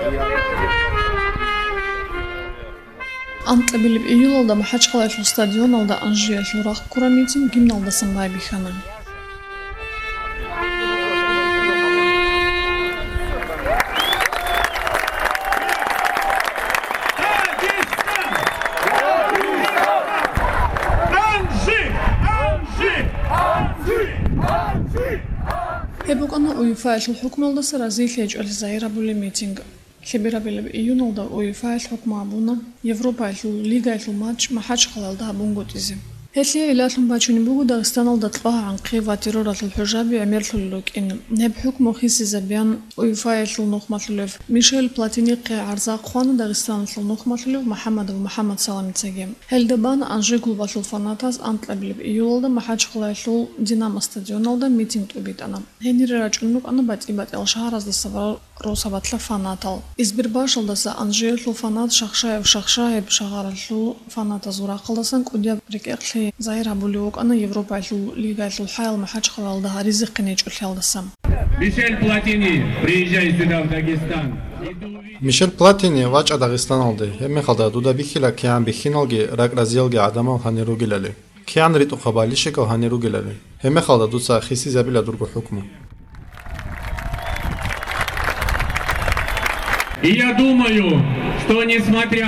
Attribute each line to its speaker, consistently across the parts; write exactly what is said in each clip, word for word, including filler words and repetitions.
Speaker 1: Անտլեբիլիբ իյուլալda Մահաչկալայթլու ստադիոնալda Անժիայթլու ռախկուրամիցին գիմնալda սմբայ բիխանան։ Hebukana UEFA-յթլու հուկմալda սրազիլեջ ալզայրաբուլի միտինգ Խեբերաբելებ իյունալda UEFA-յթլ հուկմաբունը Եվրոպայթլու լիգայթլու մաչ Մահաչկալալda հաբունգոտիզի Հետլի իլաթլում բաչունի բուգու Դաղստանալda տլղահ անqի վատիրորաթլ հուժաբի ամերթլուլուկ ին նեբ հուկմո խիսի զաբյան UEFA-յթլու նոխմաթլուլև Միշել Պլատինի qi արզակ խوانı Դաղստանլու նոխմաթլուլև Մահամադով Մահամադ Սալամիցեգի Հելդեբան Անժի գուլվաթլու ֆանատազ անտլեբիլებ իյուլալda Մահաչկալայթլու Դինամո ստադիոնալda միտինգ տուբիտանա Հենիրը ռաճունուկ անը բաց իբատ էլշահարազda սավար Ռոսաբատլա ֆանատալ Իզբիրբաշալդասա Անժիայթլու ֆանատ Շախշաև Շախշաև Շաղարալլու ֆանատա զուրախալդասան կուդյա ռիկեղլի Զայրաբուլիուկ անը Եվրոպայթլու լիգայթլու հայլ Մահաչկալալda հարիզիղ կնեջ ուլհյալդասամ
Speaker 2: Мишель Платини, приезжай сюда в Дагестан.
Speaker 3: Мишель Платини вач Дагестан алды. Хемехалда дуда бихила киан бихиналги ракразилги адамал ханеругилали. Киан риту хабалишика ханеругилали. Хемехалда дуца хиси забила дургу хукму.
Speaker 2: И я думаю, что несмотря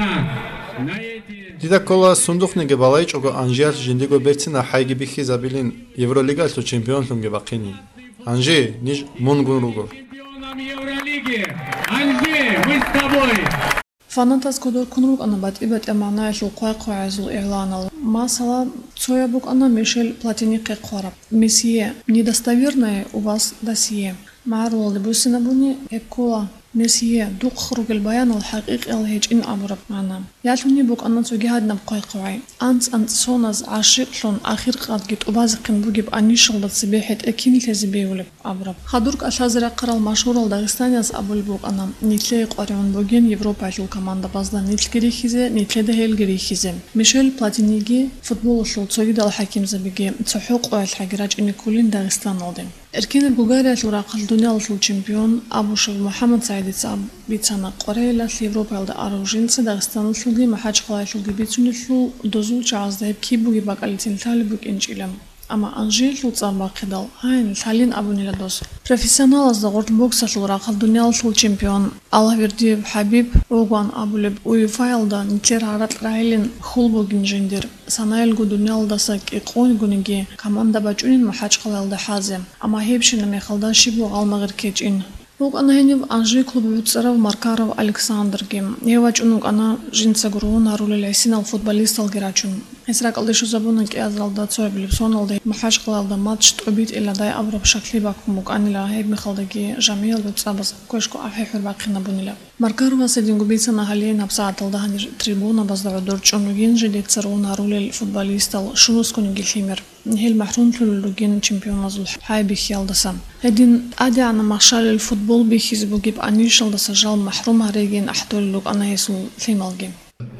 Speaker 2: на эти...
Speaker 3: Дида кола сундухниге балайч ого Анжият жиндиго берцина хайги бихи забилин Евролига алто чемпионлунге бақини. Анжи, ниж мунгун руго.
Speaker 2: Чемпионом Евролиги! Анжи, мы с тобой!
Speaker 1: Фанатас кодор кунрук ана бат ибат эманайтлу қой қой азул ирланал. Масала цоябук ана Мишель Платини қиқвараб. Месье, недостоверное у вас досье. Маарулалды бусинабуни эккула. Месье, дук хругел баян الحقيقي الهيج إن أبرب معنا. يعلمني بوك أن تجاهدنا بقاي قوي. أنت أنت صونز عاشق لون آخر قاد جت وبازقين بوجب أني شغلة سبيحة أكين تزبي ولب أبرب. حضرك أشازر قرا المشهور الداغستاني از أبو البوك أنا نتلاقي قارون بوجين يوروبا جو كمان دبازدا نتلقي خيزة نتلاقي هيل خيزة. ميشيل بلاتينيجي فوتبول شو تسوي دال حكيم زبيجي تحقق الحجراج إن كلين داغستان نودين. أركين البلغاريا الوراق الدنيا الشامبيون أبو شو محمد سعيد صاب بيتسانا قرية ليفروبا الدا أروجين داغستان الفلدي Махачкалайтлу гибицунилу дозул чаздайб кибуги бакалитин талибук инчилам ама Анжийлу цамбақидал хайн талин абуниладос профессионал аз дагорт боксатлу рақал дуниялу чемпион Алавердиев Хабиб Оган Абулеб уефайлда нитер арат райлин хулбугин жендер санайлгу дуниялдасак иқонгуниги команда бачунин Махачкалайлда хазем ама хепшина мехалда шибу алмагыр кечин Лук ана хенев Анжи клубу Царав Маркаров Александр гем. Евач унук ана жинца гуру нарулили синал футболист алгирачун. Эсрак алдышу забуна ки азалда цоябилип соналда Махачкалалда матч тобит иладай абраб шакли бакумук анила хейб михалдаги жамил бепсабас кошку афехер бакина бунила. Маркарова седингу бица на халейн абсааталда ханир трибуна баздава дорчунугин жидет цару нарулил футболистал шунускунуги химер. هل محروم تلوجين чемпион азул хай бихиалдасам. Един ади ана махшал футбол бихиз бугиб анишал да сажал محروم хареген ахтоллук ана есул фималгим.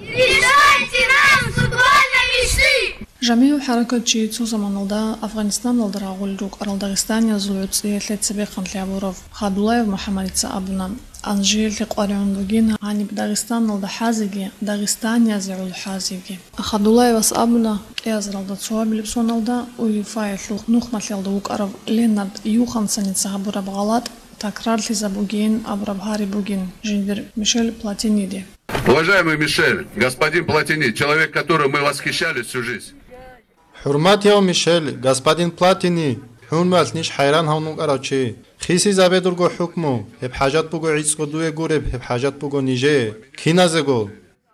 Speaker 4: Решайте нам футбольной мечты!
Speaker 1: جميع حركات جيتسو زمانالدا أفغانستان الدراغول روك أرال داغستان يزولوت سيثلت سبيقان لعبوروف خادولايف محمد سأبنا أنجيل تقارعون بجين عني بداغستان الدا حازيجي داغستان يزعو الحازيجي خادولايف سأبنا يزر الدا تصواب لبسون الدا ويفايتلو نخمت لالدا وك أرب لينارد يوخان سنة سهبورا بغلط تكرار لزابوجين أبرب هاري بوجين جندر ميشيل بلاتينيدي.
Speaker 5: Уважаемый Мишель, господин Платини, человек, которым мы восхищались всю жизнь.
Speaker 3: حرمت يا ميشيل господин Платини حرمت نيش حيران هونوك أراچي خيسي زابدور جو حكمو هب حاجات بوغو عيسكو دوه غورب هب حاجات بوغو نيجي كينازغو.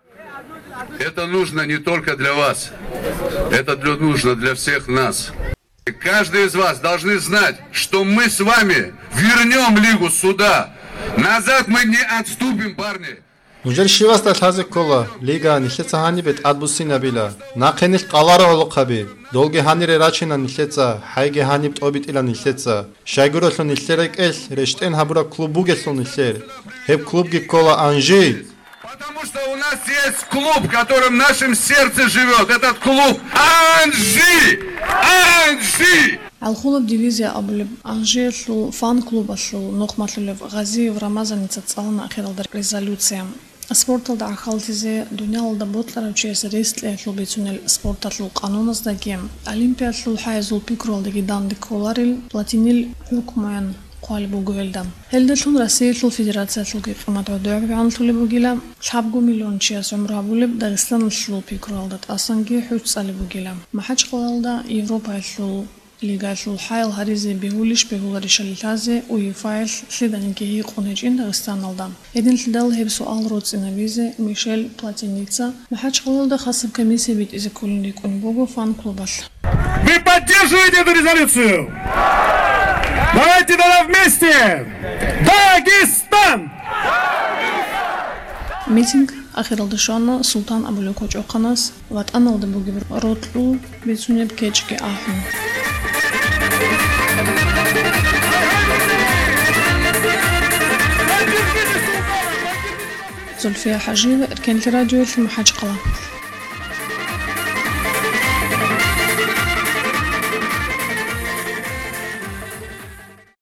Speaker 5: Это нужно не только для вас, это нужно для всех нас. Каждый из вас должны знать, что мы с вами вернем Лигу сюда. Назад мы не отступим, парни.
Speaker 3: Мужер шивас да тазик кола лига нихлеца хани бет адбуси набила нақенил қалара олоқаби долги ханире рачина нихлеца хайге хани тобит ила нихлеца шайгуросло нихлерек эл рештен хабура клубугесло нихлер хеп клубги кола Анжи.
Speaker 5: Потому что у нас есть клуб, которым в нашем сердце живет. Этот клуб Анжи! Анжи!
Speaker 1: алхулов дивизия абулиб анжерлу фан клубаслу нохматлулев газиев рамазаница цална ахиралдар резолюция спорталда ахалтизе дуниалда ботлара учес рестле клубицунел спортатлу кануназдаги олимпиатлу хайзул пикролдаги дандиколарил платинил хукман قالبو قولدا هلدتون رسيلتو فيدراسيا تلقي قمت ودوغ عن طلبو جيلا حبقو مليون شياس عمرها بولب داغستان الشلو بيكرولدت أصنجي حوت سالبو جيلا ما حاج قلالدا يوروبا الشلو ليغاتلو الحايل هاريزي بيهوليش بيهولاريش اللازي ويفايل سيدانيكي هي قونيجين داغستان الدا إذن تلدال هيب سؤال روتس إنابيزي ميشيل بلاتينيца ما حاج قلالدا خاصب комиссия бит إذا كولين يكون بوغو فان клубаш.
Speaker 6: Вы поддерживаете эту резолюцию? Давайте тогда вместе! Дагестан!
Speaker 1: ميتينغ آخر الدشانة سلطان أبو لوكوج أقناس وات أنا ودي بوجبر روتلو بيتوني بكيتشكي آخر زلفية حجيبة كانت راديو في محاج قلم